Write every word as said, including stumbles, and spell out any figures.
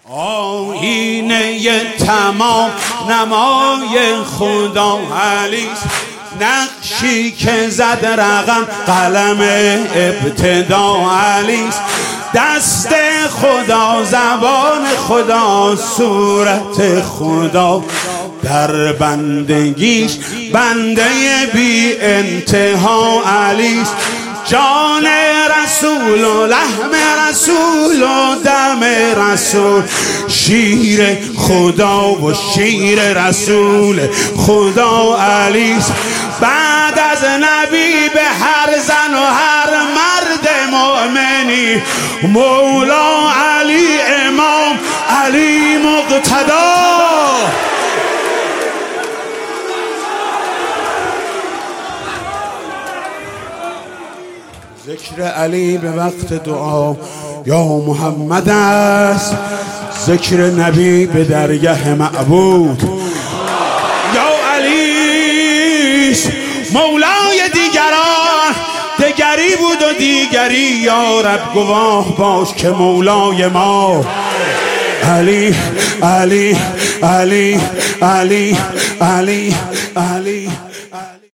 آینه تمام نمای خدا علیست، نقشی که زد رقم قلم ابتدا علیست. دست خدا، زبان خدا، صورت خدا، در بندگیش بنده بی انتها علیست. جان رسول و لحم رسول و دم رسول، شیر خدا و شیر رسول خدا علیست. بعد از نبی به هر زن و هر مرد مؤمنی مولا علی امام علی مقتدا. ذکر علی به وقت دعا یا محمد است، ذکر نبی به درگه معبود یا علی. مولای دیگران دگری بود و دیگری، یا رب گواه باش که مولای ما علی علی علی علی علی علی علی.